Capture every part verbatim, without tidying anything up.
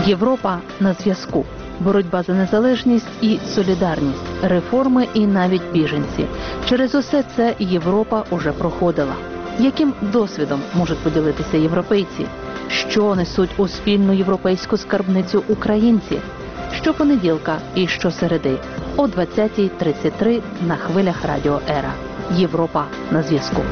Європа на зв'язку. Боротьба за незалежність і солідарність, реформи і навіть біженці. Через усе це Європа уже проходила. Яким досвідом можуть поділитися європейці? Що несуть у спільну європейську скарбницю українці? Щопонеділка і щосереди о двадцятій тридцять три на хвилях Радіо Ера. Європа на зв'язку.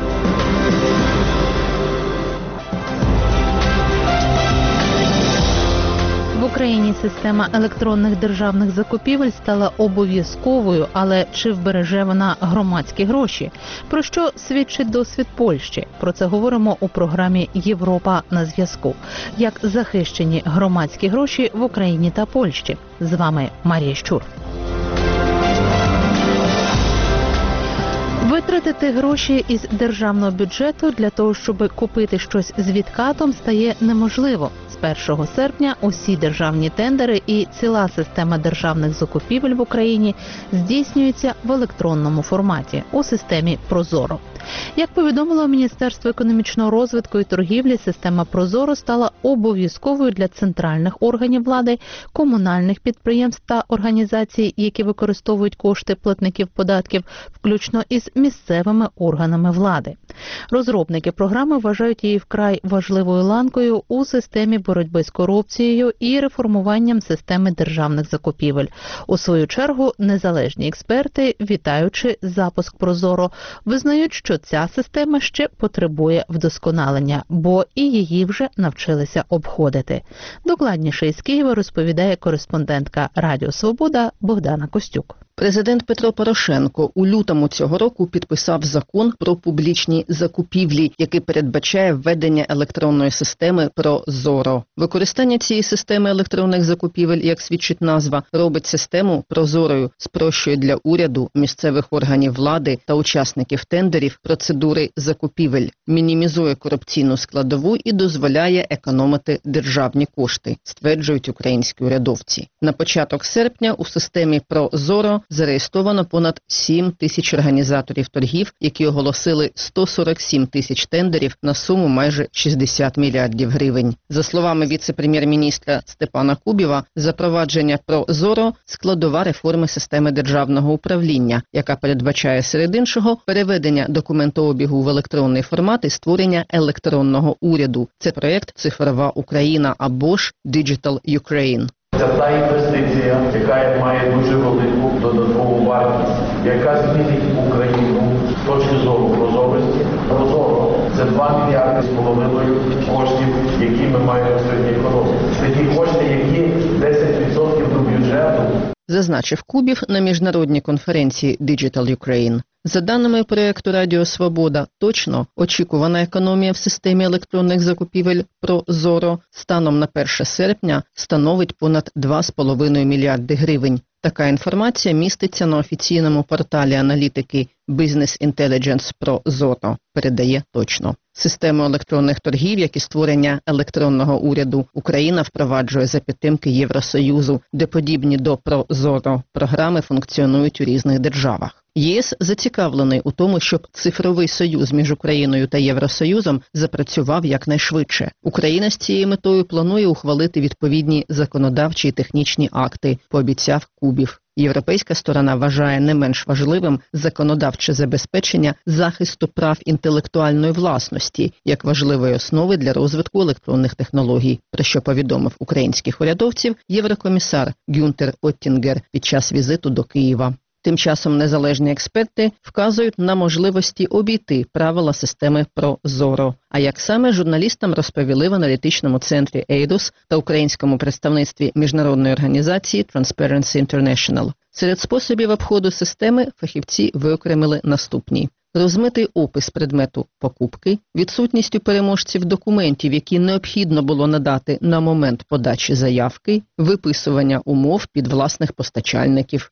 В Україні система електронних державних закупівель стала обов'язковою, але чи вбереже вона громадські гроші? Про що свідчить досвід Польщі? Про це говоримо у програмі «Європа на зв'язку». Як захищені громадські гроші в Україні та Польщі? З вами Марія Щур. Витратити гроші із державного бюджету для того, щоб купити щось з відкатом, стає неможливо. З першого серпня усі державні тендери і ціла система державних закупівель в Україні здійснюється в електронному форматі у системі «Прозоро». Як повідомило Міністерство економічного розвитку і торгівлі, система «Прозоро» стала обов'язковою для центральних органів влади, комунальних підприємств та організацій, які використовують кошти платників податків, включно із місцевими органами влади. Розробники програми вважають її вкрай важливою ланкою у системі боротьби з корупцією і реформуванням системи державних закупівель. У свою чергу, незалежні експерти, вітаючи запуск «Прозоро», визнають, що ця система ще потребує вдосконалення, бо і її вже навчилися обходити. Докладніше із Києва розповідає кореспондентка Радіо Свобода Богдана Костюк. Президент Петро Порошенко у лютому цього року підписав закон про публічні закупівлі, який передбачає введення електронної системи «Прозоро». Використання цієї системи електронних закупівель, як свідчить назва, робить систему прозорою, спрощує для уряду, місцевих органів влади та учасників тендерів процедури закупівель, мінімізує корупційну складову і дозволяє економити державні кошти, стверджують українські урядовці. На початок серпня у системі «Прозоро» зареєстровано понад сім тисяч організаторів торгів, які оголосили сто сорок сім тисяч тендерів на суму майже шістдесят мільярдів гривень. За словами віце-прем'єр-міністра Степана Кубіва, запровадження «Прозоро» – складова реформи системи державного управління, яка передбачає, серед іншого, переведення документообігу в електронний формат і створення електронного уряду. Це проєкт «Цифрова Україна» або ж «Digital Ukraine». Це та інвестиція, яка має дуже велику додаткову вартість, яка змінить Україну з точки зору прозорості. Прозоро – це два мільярди з половиною коштів, які ми маємо в сьогодні економіці. Це ті кошти, які десять відсотків до бюджету. Зазначив Кубів на міжнародній конференції «Digital Ukraine». За даними проєкту «Радіо Свобода», точно очікувана економія в системі електронних закупівель «Прозоро» станом на перше серпня становить понад два з половиною мільярди гривень. Така інформація міститься на офіційному порталі аналітики Business Intelligence «Прозоро», передає точно. Систему електронних торгів, як і створення електронного уряду, Україна впроваджує за підтримки Євросоюзу, де подібні до «Прозоро» програми функціонують у різних державах. ЄС зацікавлений у тому, щоб цифровий союз між Україною та Євросоюзом запрацював якнайшвидше. Україна з цією метою планує ухвалити відповідні законодавчі і технічні акти, пообіцяв Кубів. Європейська сторона вважає не менш важливим законодавче забезпечення захисту прав інтелектуальної власності як важливої основи для розвитку електронних технологій, про що повідомив українських урядовців єврокомісар Гюнтер Оттінгер під час візиту до Києва. Тим часом незалежні експерти вказують на можливості обійти правила системи «Прозоро». А як саме, журналістам розповіли в аналітичному центрі «Ейдос» та українському представництві міжнародної організації Transparency International. Серед способів обходу системи фахівці виокремили наступні. Розмитий опис предмету покупки, відсутність у переможців документів, які необхідно було надати на момент подачі заявки, виписування умов під власних постачальників,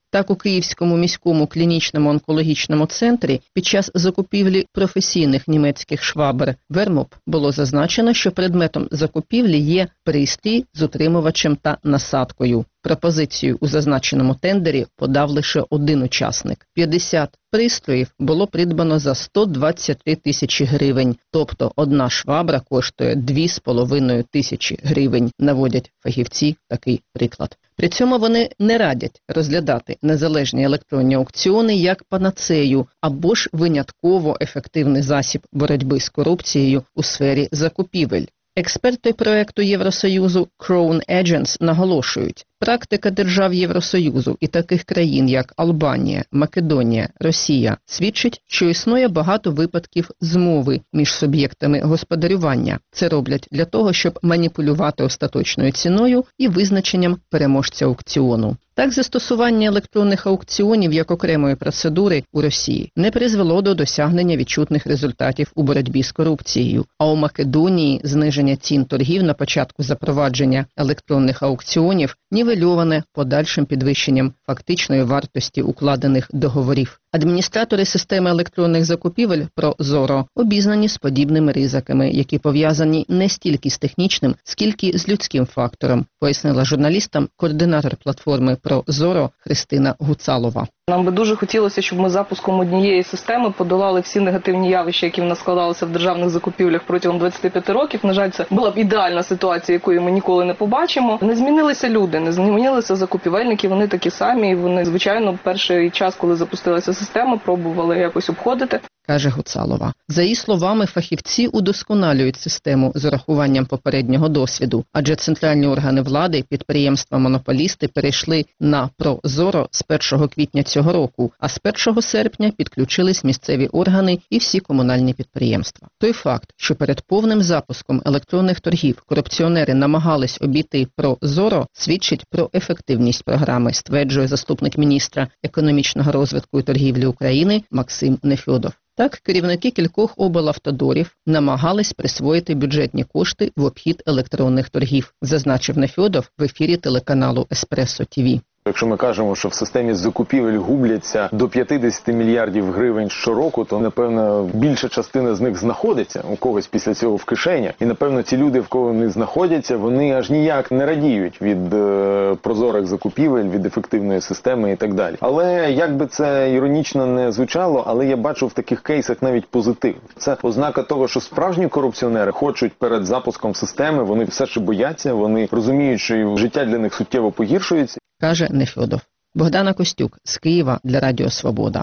Так, у Київському міському клінічному онкологічному центрі під час закупівлі професійних німецьких швабр Вермоп було зазначено, що предметом закупівлі є пристрій з утримувачем та насадкою. Пропозицію у зазначеному тендері подав лише один учасник. п'ятдесят пристроїв було придбано за сто двадцять три тисячі гривень, тобто одна швабра коштує дві з половиною тисячі гривень, наводять фахівці такий приклад. При цьому вони не радять розглядати незалежні електронні аукціони як панацею або ж винятково ефективний засіб боротьби з корупцією у сфері закупівель. Експерти проекту Євросоюзу Crown Agents наголошують, практика держав Євросоюзу і таких країн, як Албанія, Македонія, Росія, свідчить, що існує багато випадків змови між суб'єктами господарювання. Це роблять для того, щоб маніпулювати остаточною ціною і визначенням переможця аукціону. Так, застосування електронних аукціонів як окремої процедури у Росії не призвело до досягнення відчутних результатів у боротьбі з корупцією, а у Македонії зниження цін торгів на початку запровадження електронних аукціонів нівельоване подальшим підвищенням фактичної вартості укладених договорів. Адміністратори системи електронних закупівель ProZorro обізнані з подібними ризиками, які пов'язані не стільки з технічним, скільки з людським фактором, пояснила журналістам координатор платформи ProZorro Христина Гуцалова. Нам би дуже хотілося, щоб ми запуском однієї системи подолали всі негативні явища, які в нас складалися в державних закупівлях протягом двадцяти п'яти років. На жаль, це була б ідеальна ситуація, якої ми ніколи не побачимо. Не змінилися люди, не змінилися закупівельники, вони такі самі. І вони, звичайно, перший час, коли запустилася система, пробували якось обходити. Каже Гуцалова. За її словами, фахівці удосконалюють систему з урахуванням попереднього досвіду, адже центральні органи влади, підприємства-монополісти перейшли на ProZorro з першого квітня цього року, а з першого серпня підключились місцеві органи і всі комунальні підприємства. Той факт, що перед повним запуском електронних торгів корупціонери намагались обійти ProZorro, свідчить про ефективність програми, стверджує заступник міністра економічного розвитку і торгівлі України Максим Нефьодов. Так, керівники кількох облавтодорів намагались присвоїти бюджетні кошти в обхід електронних торгів, зазначив Нефьодов в ефірі телеканалу Еспресо ТІВІ. Якщо ми кажемо, що в системі закупівель губляться до п'ятдесят мільярдів гривень щороку, то, напевно, більша частина з них знаходиться у когось після цього в кишенях. І, напевно, ті люди, в кого вони знаходяться, вони аж ніяк не радіють від е, прозорих закупівель, від ефективної системи і так далі. Але, як би це іронічно не звучало, але я бачу в таких кейсах навіть позитив. Це ознака того, що справжні корупціонери хочуть перед запуском системи, вони все ще бояться, вони розуміють, що життя для них суттєво погіршується. Каже Нефьодов. Богдана Костюк з Києва для Радіо Свобода.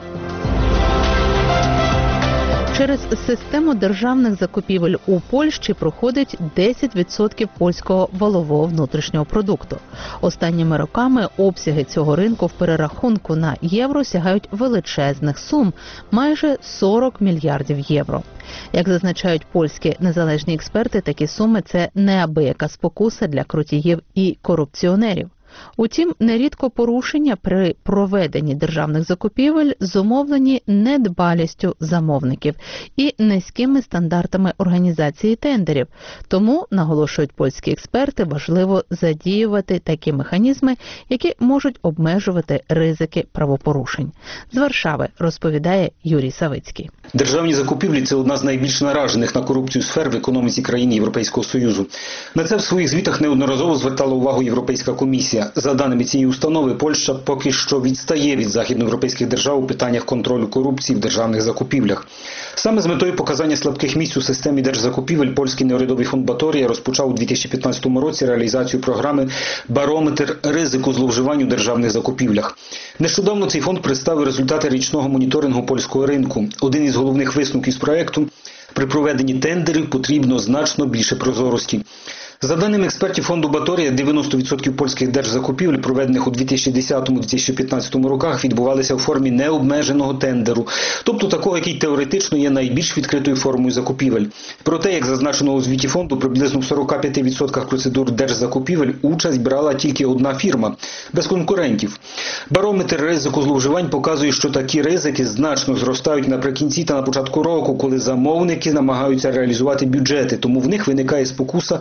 Через систему державних закупівель у Польщі проходить десять відсотків польського валового внутрішнього продукту. Останніми роками обсяги цього ринку в перерахунку на євро сягають величезних сум – майже сорок мільярдів євро. Як зазначають польські незалежні експерти, такі суми – це неабияка спокуса для крутіїв і корупціонерів. Утім, нерідко порушення при проведенні державних закупівель зумовлені недбалістю замовників і низькими стандартами організації тендерів. Тому, наголошують польські експерти, важливо задіювати такі механізми, які можуть обмежувати ризики правопорушень. З Варшави розповідає Юрій Савицький. Державні закупівлі – це одна з найбільш наражених на корупцію сфер в економіці країн Європейського Союзу. На це в своїх звітах неодноразово звертала увагу Європейська комісія. За даними цієї установи, Польща поки що відстає від західноєвропейських держав у питаннях контролю корупції в державних закупівлях. Саме з метою показання слабких місць у системі держзакупівель польський неурядовий фонд Баторія розпочав у дві тисячі п'ятнадцятому році реалізацію програми «Барометр ризику зловживань у державних закупівлях». Нещодавно цей фонд представив результати річного моніторингу польського ринку. Один із головних висновків з проєкту – при проведенні тендерів потрібно значно більше прозорості. За даними експертів фонду Баторія, дев'яносто відсотків польських держзакупівель, проведених у дві тисячі десятому - дві тисячі п'ятнадцятому роках, відбувалися у формі необмеженого тендеру, тобто такого, який теоретично є найбільш відкритою формою закупівель. Проте, як зазначено у звіті фонду, приблизно в сорока п'яти відсотках процедур держзакупівель участь брала тільки одна фірма, без конкурентів. Барометр ризику зловживань показує, що такі ризики значно зростають наприкінці та на початку року, коли замовники намагаються реалізувати бюджети, тому в них виникає спокуса скористатися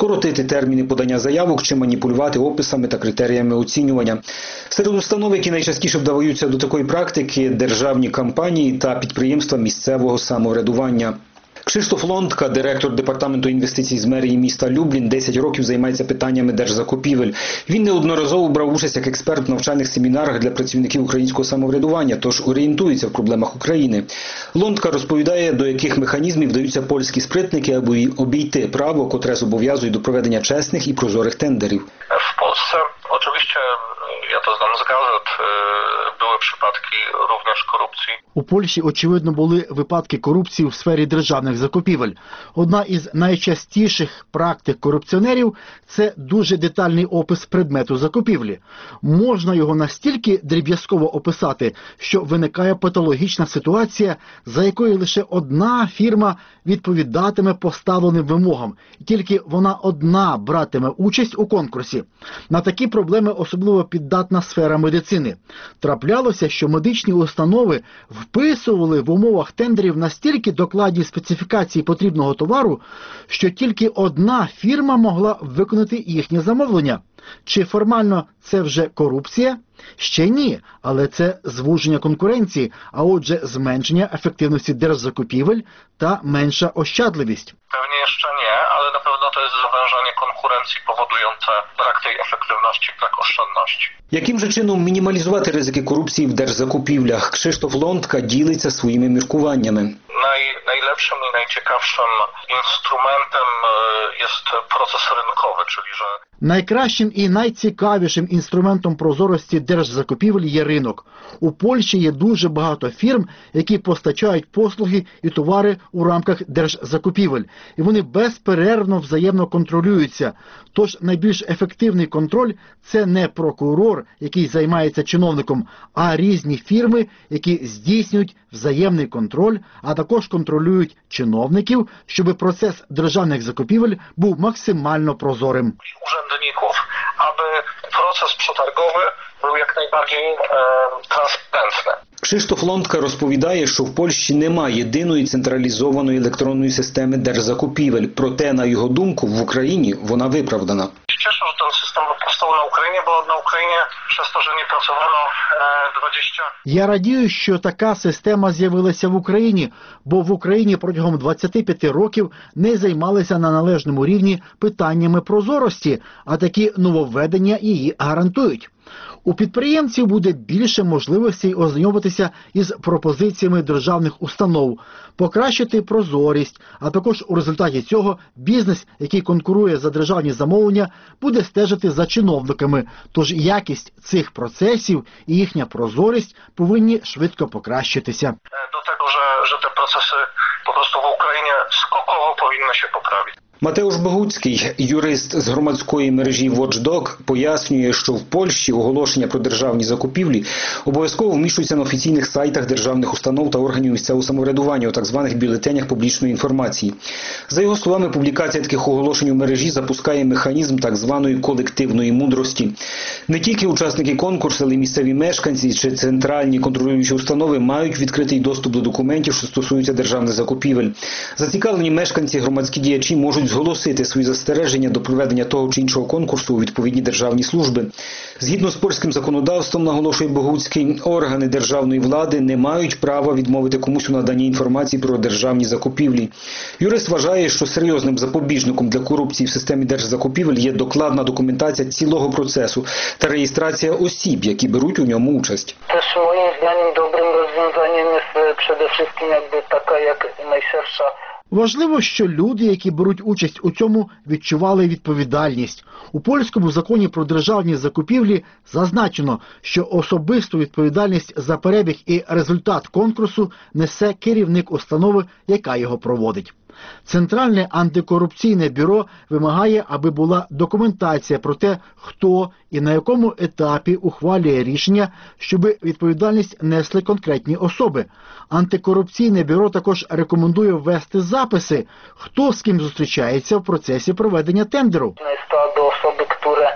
скоротити терміни подання заявок чи маніпулювати описами та критеріями оцінювання. Серед установ, які найчастіше вдаються до такої практики – державні компанії та підприємства місцевого самоврядування. Кшиштоф Лондка, директор департаменту інвестицій з мерії міста Люблін, десять років займається питаннями держзакупівель. Він неодноразово брав участь як експерт в навчальних семінарах для працівників українського самоврядування, тож орієнтується в проблемах України. Лондка розповідає, до яких механізмів вдаються польські спритники, аби обійти право, котре зобов'язує до проведення чесних і прозорих тендерів. W Polsce oczywiście, ja to znam z gazet, były przypadki również korupcji. У Польщі, очевидно, були випадки корупції у сфері державних закупівель. Одна із найчастіших практик корупціонерів – це дуже детальний опис предмету закупівлі. Можна його настільки дріб'язково описати, що виникає патологічна ситуація, за якою лише одна фірма відповідатиме поставленим вимогам. І тільки вона одна братиме участь у конкурсі. На такі проблеми особливо піддатна сфера медицини. Траплялося, що медичні установи вписували в умовах тендерів настільки докладні специфікації потрібного товару, що тільки одна фірма могла виконати їхнє замовлення. Чи формально це вже корупція? Ще ні, але це звуження конкуренції, а отже зменшення ефективності держзакупівель та менша ощадливість. Pewnie jeszcze nie, ale na pewno to jest zawężanie konkurencji powodujące brak tej efektywności, brak oszczędności. Яким же чином мінімалізувати ризики корупції в держзакупівлях? Кшиштоф Лондка ділиться своїми міркуваннями. Naj, najlepszym i najciekawszym instrumentem jest proces rynkowy, czyli że Найкращим і найцікавішим інструментом прозорості держзакупівель є ринок. У Польщі є дуже багато фірм, які постачають послуги і товари у рамках держзакупівель. І вони безперервно взаємно контролюються. Тож найбільш ефективний контроль – це не прокурор, який займається чиновником, а різні фірми, які здійснюють взаємний контроль, а також контролюють чиновників, щоб процес державних закупівель був максимально прозорим. urzędników, aby proces przetargowy był jak najbardziej e, transparentny. Кшиштоф Лондка розповідає, що в Польщі немає єдиної централізованої електронної системи держзакупівель. Проте, на його думку, в Україні вона виправдана. Cieszę, że ten system powstał na Ukrainie, bo na Ukrainie przez to, że nie pracowano dwadzieścia... Я радію, що така система з'явилася в Україні, бо в Україні протягом двадцяти п'яти років не займалися на належному рівні питаннями прозорості, а такі нововведення її гарантують. У підприємців буде більше можливостей ознайомитися із пропозиціями державних установ, покращити прозорість, а також у результаті цього бізнес, який конкурує за державні замовлення, буде стежити за чиновниками. Тож якість цих процесів і їхня прозорість повинні швидко покращитися. Do tego, że, że te procesy po prostu w Ukrainie skokowo powinny się poprawić. Матеуш Богуцький, юрист з громадської мережі Watchdog, пояснює, що в Польщі оголошення про державні закупівлі обов'язково вміщуються на офіційних сайтах державних установ та органів місцевого самоврядування у так званих бюлетенях публічної інформації. За його словами, публікація таких оголошень у мережі запускає механізм так званої колективної мудрості. Не тільки учасники конкурсу, але й місцеві мешканці чи центральні контролюючі установи мають відкритий доступ до документів, що стосуються державних закупівель. Зацікавлені мешканці, громадські діячі можуть зголосити свої застереження до проведення того чи іншого конкурсу у відповідні державні служби. Згідно з польським законодавством, наголошує Богуцький, органи державної влади не мають права відмовити комусь у наданні інформації про державні закупівлі. Юрист вважає, що серйозним запобіжником для корупції в системі держзакупівель є докладна документація цілого процесу та реєстрація осіб, які беруть у ньому участь. Też moim zdaniem dobrym rozwiązaniem jest przede wszystkim jakby taka jak najszersza. Важливо, що люди, які беруть участь у цьому, відчували відповідальність. У польському законі про державні закупівлі зазначено, що особисту відповідальність за перебіг і результат конкурсу несе керівник установи, яка його проводить. Центральне антикорупційне бюро вимагає, аби була документація про те, хто і на якому етапі ухвалює рішення, щоб відповідальність несли конкретні особи. Антикорупційне бюро також рекомендує ввести записи, хто з ким зустрічається в процесі проведення тендеру. До особи,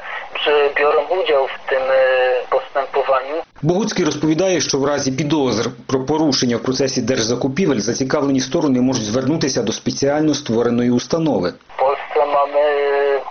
які беруть участь в цьому поступуванні. Богуцький розповідає, що в разі підозр про порушення в процесі держзакупівель зацікавлені сторони можуть звернутися до спеціально створеної установи. В Польщі маємо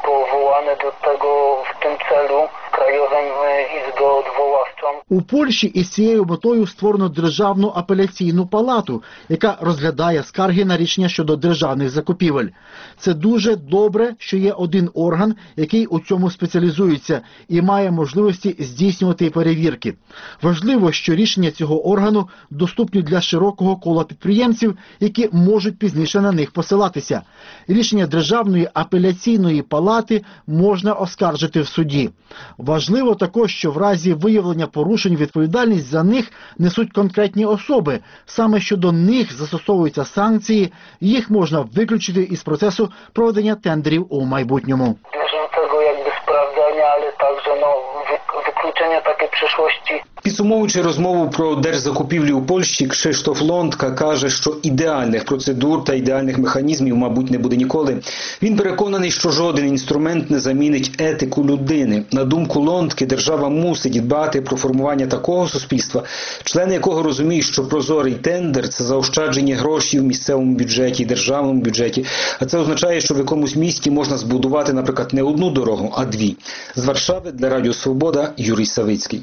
powołane do tego w tym celu Krajową Izbę Odwoławczą. У Польщі із цією метою створено Державну апеляційну палату, яка розглядає скарги на рішення щодо державних закупівель. Це дуже добре, що є один орган, який у цьому спеціалізується і має можливості здійснювати перевірки. Важливо, що рішення цього органу доступні для широкого кола підприємців, які можуть пізніше на них посилатися. Рішення Державної апеляційної палати можна оскаржити в суді. Важливо також, що в разі виявлення порушень відповідальність за них несуть конкретні особи. Саме щодо них застосовуються санкції, їх можна виключити із процесу проведення тендерів у майбутньому. Bieżącego jakby sprawdzania, ale także no, wy- wykluczenia takiej przyszłości. Підсумовуючи розмову про держзакупівлі у Польщі, Кшиштоф Лондка каже, що ідеальних процедур та ідеальних механізмів, мабуть, не буде ніколи. Він переконаний, що жоден інструмент не замінить етику людини. На думку Лондки, держава мусить дбати про формування такого суспільства, члени якого розуміють, що прозорий тендер – це заощадження грошей в місцевому бюджеті, державному бюджеті. А це означає, що в якомусь місті можна збудувати, наприклад, не одну дорогу, а дві. З Варшави для Радіо Свобода Юрій Савицький.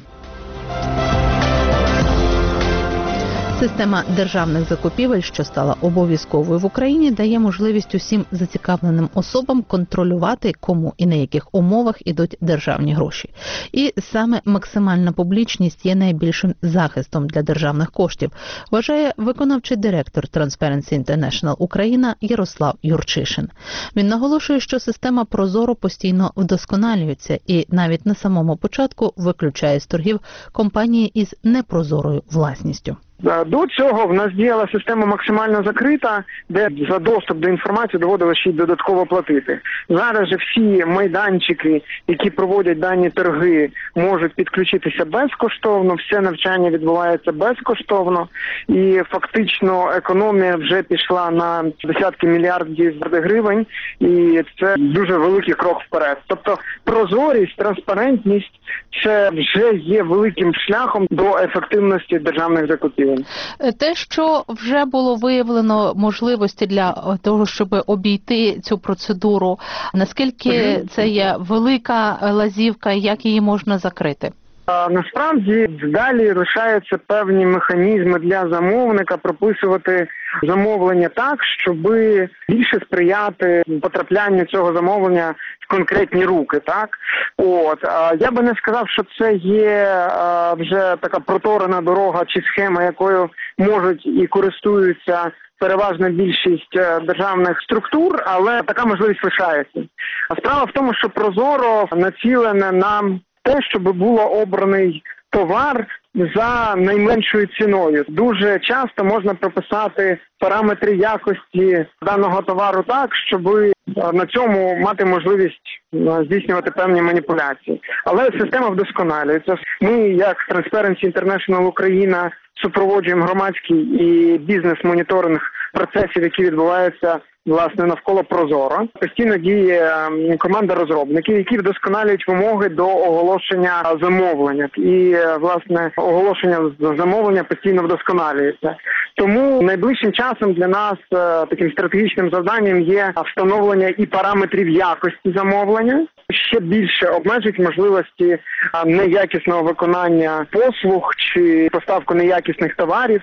Система державних закупівель, що стала обов'язковою в Україні, дає можливість усім зацікавленим особам контролювати, кому і на яких умовах ідуть державні гроші. І саме максимальна публічність є найбільшим захистом для державних коштів, вважає виконавчий директор Transparency International Україна Ярослав Юрчишин. Він наголошує, що система ProZorro постійно вдосконалюється і навіть на самому початку виключає з торгів компанії із непрозорою власністю. До цього в нас діяла система максимально закрита, де за доступ до інформації доводилося ще й додатково платити. Зараз же всі майданчики, які проводять дані торги, можуть підключитися безкоштовно, все навчання відбувається безкоштовно і фактично економія вже пішла на десятки мільярдів гривень і це дуже великий крок вперед. Тобто прозорість, транспарентність – це вже є великим шляхом до ефективності державних закупівель. Те, що вже було виявлено можливості для того, щоб обійти цю процедуру, наскільки це є велика лазівка, як її можна закрити? Насправді далі лишаються певні механізми для замовника прописувати замовлення так, щоб більше сприяти потраплянню цього замовлення в конкретні руки, так? От, я би не сказав, що це є вже така проторена дорога чи схема, якою можуть і користуються переважна більшість державних структур, але така можливість лишається. А справа в тому, що ProZorro націлене на те, щоб було обраний товар за найменшою ціною. Дуже часто можна прописати параметри якості даного товару так, щоб на цьому мати можливість здійснювати певні маніпуляції. Але система вдосконалюється. Ми, як Transparency International Україна, супроводжуємо громадський і бізнес-моніторинг процесів, які відбуваються власне навколо ProZorro. Постійно діє команда розробників, які вдосконалюють вимоги до оголошення замовлення. І власне оголошення замовлення постійно вдосконалюється. Тому найближчим часом для нас таким стратегічним завданням є встановлення і параметрів якості замовлення. Ще більше обмежить можливості неякісного виконання послуг чи поставку неякісних товарів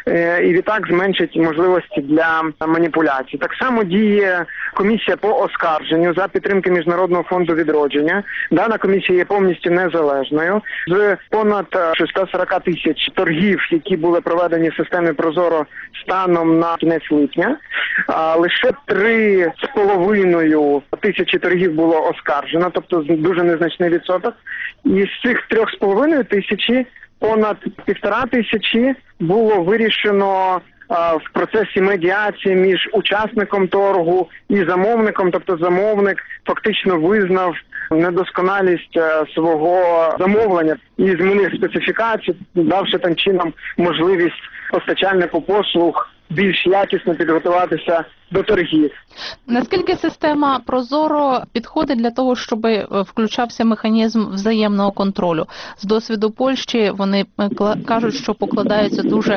і відтак зменшить можливості для маніпуляцій. Так само діє комісія по оскарженню за підтримки Міжнародного фонду відродження. Дана комісія є повністю незалежною. З понад сто сорок тисяч торгів, які були проведені в системі ProZorro станом на кінець липня, лише три з половиною тисячі торгів було оскаржено, тобто дуже незначний відсоток. І з цих трьох з половиною тисячі понад півтора тисячі було вирішено в процесі медіації між учасником торгу і замовником, тобто замовник фактично визнав недосконалість свого замовлення і змінив специфікацію, давши там чином можливість постачальнику послуг більш якісно підготуватися до торгів. Наскільки система Прозоро підходить для того, щоб включався механізм взаємного контролю? З досвіду Польщі вони кажуть, що покладаються дуже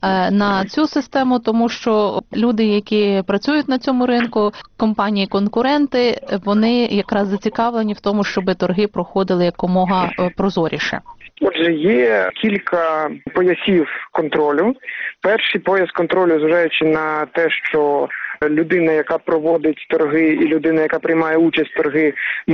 на цю систему, тому що люди, які працюють на цьому ринку, компанії-конкуренти, вони якраз зацікавлені в тому, щоб торги проходили якомога прозоріше. Отже, є кілька поясів контролю. Перший пояс контролю, зважаючи на те, що людина, яка проводить торги, і людина, яка приймає участь в торги,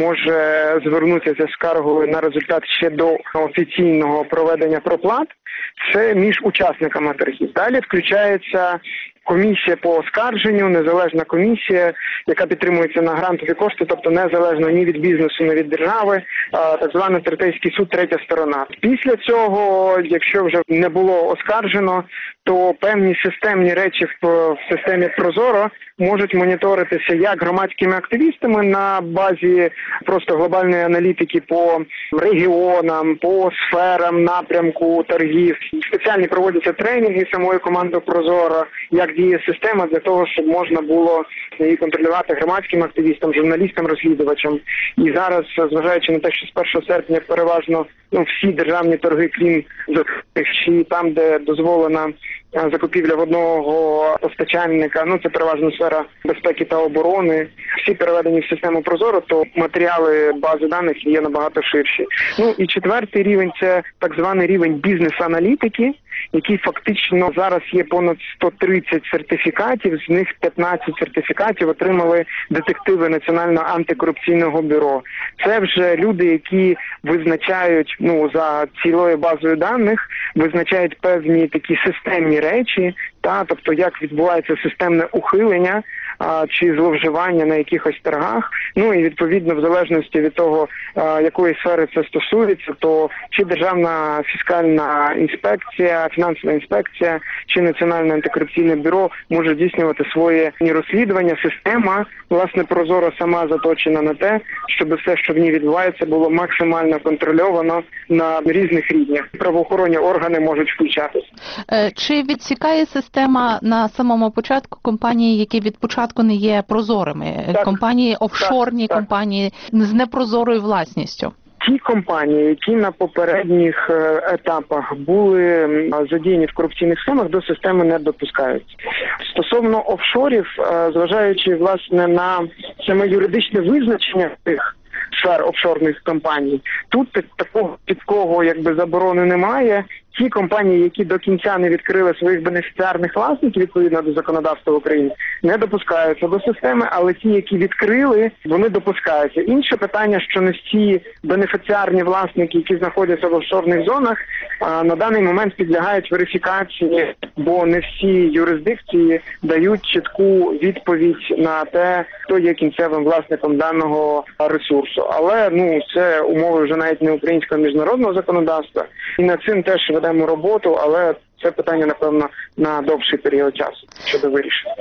може звернутися з скаргою на результат ще до офіційного проведення проплат. Це між учасниками торгів. Далі включається комісія по оскарженню, незалежна комісія, яка підтримується на грантові кошти, тобто незалежно ні від бізнесу, ні від держави, так званий третейський суд, третя сторона. Після цього, якщо вже не було оскаржено, то певні системні речі в, в системі Прозоро можуть моніторитися як громадськими активістами на базі просто глобальної аналітики по регіонам, по сферам напрямку торгів. Спеціальні проводяться тренінги самою командою Прозоро, як діє система для того, щоб можна було її контролювати громадським активістам, журналістам, розслідувачам. І зараз, зважаючи на те, що з першого серпня переважно ну, всі державні торги, крім закритих, чи там, де дозволена закупівля в одного постачальника, ну це переважно сфера безпеки та оборони, всі переведені в систему Прозоро, то матеріали бази даних є набагато ширші. Ну і четвертий рівень – це так званий рівень бізнес-аналітики, який фактично зараз є понад сто тридцять сертифікатів, з них п'ятнадцять сертифікатів отримали детективи Національного антикорупційного бюро. Це вже люди, які визначають, ну, за цілою базою даних, визначають певні такі системні речі, та, тобто як відбувається системне ухилення а, чи зловживання на якихось торгах. Ну і відповідно в залежності від того, а, якої сфери це стосується, то чи Державна фіскальна інспекція, фінансова інспекція, чи Національне антикорупційне бюро може здійснювати своє розслідування. Система, власне, Прозоро сама заточена на те, щоб все, що в ній відбувається, було максимально контрольовано на різних рівнях. Правоохоронні органи можуть включатися. Чи відсікає система на самому початку компанії, які від початку не є прозорими? Так. Компанії офшорні, так, компанії так. з непрозорою власністю? Ті компанії, які на попередніх етапах були задіяні в корупційних схемах, до системи не допускаються. Стосовно офшорів, зважаючи, власне, на саме юридичне визначення тих сфер офшорних компаній, тут такого чіткого якби заборони немає. Ті компанії, які до кінця не відкрили своїх бенефіціарних власників, відповідно до законодавства України, не допускаються до системи, але ті, які відкрили, вони допускаються. Інше питання, що не всі бенефіціарні власники, які знаходяться в офшорних зонах, на даний момент підлягають верифікації, бо не всі юрисдикції дають чітку відповідь на те, хто є кінцевим власником даного ресурсу. Але ну це умови вже навіть не українського, а міжнародного законодавства. І над цим теж ведемо роботу, але це питання, напевно, на довший період часу щодо вирішення.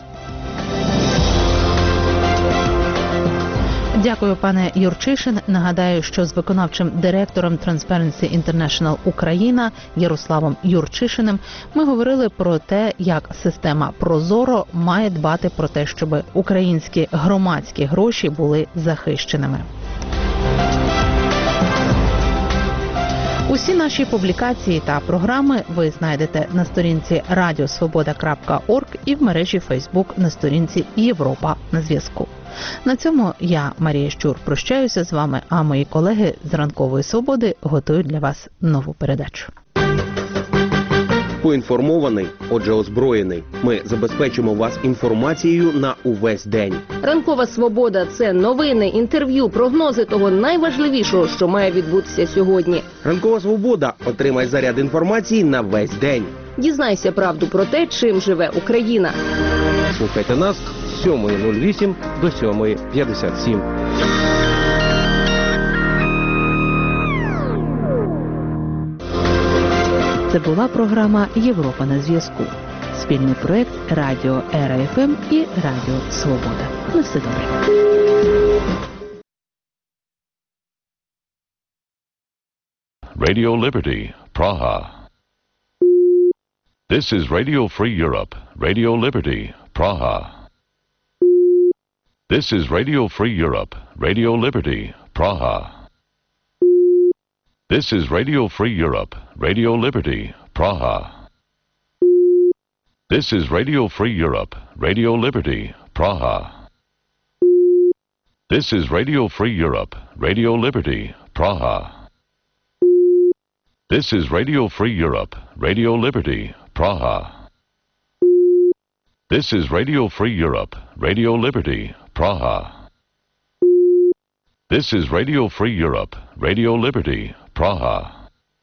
Дякую, пане Юрчишин. Нагадаю, що з виконавчим директором Transparency International Україна Ярославом Юрчишиним ми говорили про те, як система Прозоро має дбати про те, щоб українські громадські гроші були захищеними. Усі наші публікації та програми ви знайдете на сторінці радіосвобода крапка орг і в мережі Фейсбук на сторінці Європа на зв'язку. На цьому я, Марія Щур, прощаюся з вами, а мої колеги з Ранкової Свободи готують для вас нову передачу. Поінформований, отже озброєний. Ми забезпечимо вас інформацією на увесь день. Ранкова Свобода – це новини, інтерв'ю, прогнози того найважливішого, що має відбутися сьогодні. Ранкова Свобода. Отримай заряд інформації на весь день. Дізнайся правду про те, чим живе Україна. Слухайте нас з сьомої нуль вісім до сьомої п'ятдесят сім. Це була програма «Європа на зв'язку». Спільний проєкт Радіо Ера еф ем і Радіо Свобода. На все добре. Radio Liberty, Praha. This is Radio Free Europe, Radio Liberty, Praha. This is Radio Free Europe, Radio Liberty, Praha. This is Radio Free Europe, Radio Liberty, Praha. This is Radio Free Europe, Radio Liberty, Praha. This is Radio Free Europe, Radio Liberty, Praha. This is Radio Free Europe, Radio Liberty, Praha. This is Radio Free Europe, Radio Liberty, Praha. This is Radio Free Europe, Radio Liberty, Praha.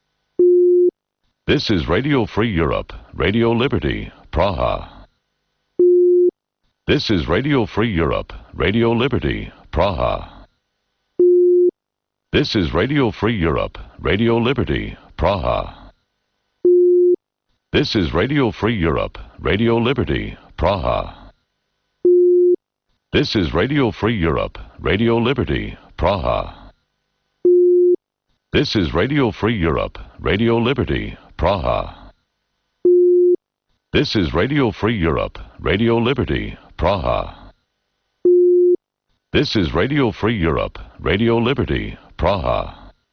This is Radio Free Europe, Radio Liberty, Praha. This is Radio Free Europe, Radio Liberty, Praha. This is Radio Free Europe, Radio Liberty, Praha. This is Radio Free Europe, Radio Liberty, Praha. This is Radio Free Europe, Radio Liberty, Praha. This is Radio Free Europe, Radio Liberty, Praha. This is Radio Free Europe, Radio Liberty, Praha. This is Radio Free Europe, Radio Liberty, Praha.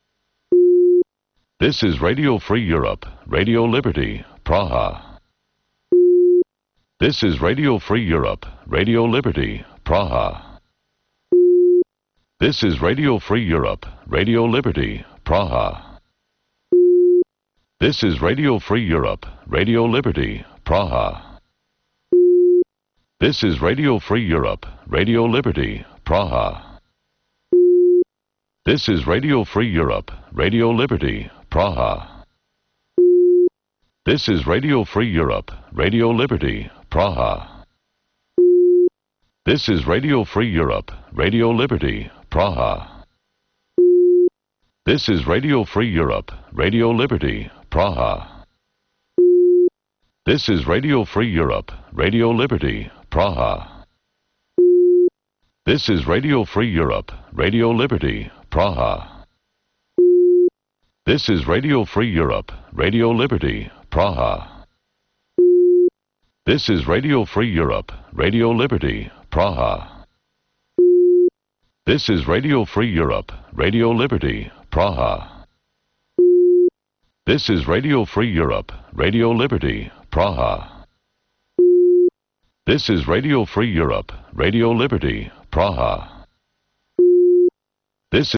This is Radio Free Europe, Radio Liberty, Praha. This is Radio Free Europe, Radio Liberty, Praha. This is Radio Free Europe, Radio Liberty, Praha. This is Radio Free Europe, Radio Liberty, Praha. This is Radio Free Europe, Radio Liberty, Praha. This is Radio Free Europe, Radio Liberty, Praha. This is Radio Free Europe, Radio Liberty, Praha. This is Radio Free Europe, Radio Liberty, Praha. This is Radio Free Europe, Radio Liberty, Praha. This is Radio Free Europe, Radio Liberty, Praha. This is Radio Free Europe, Radio Liberty, Praha. This is Radio Free Europe, Radio Liberty, Praha. This is Radio Free Europe, Radio Liberty, Praha. This is Radio Free Europe, Radio Liberty, Praha. This is Radio Free Europe, Radio Liberty, Praha. This is Radio Free Europe, Radio Liberty, Praha. This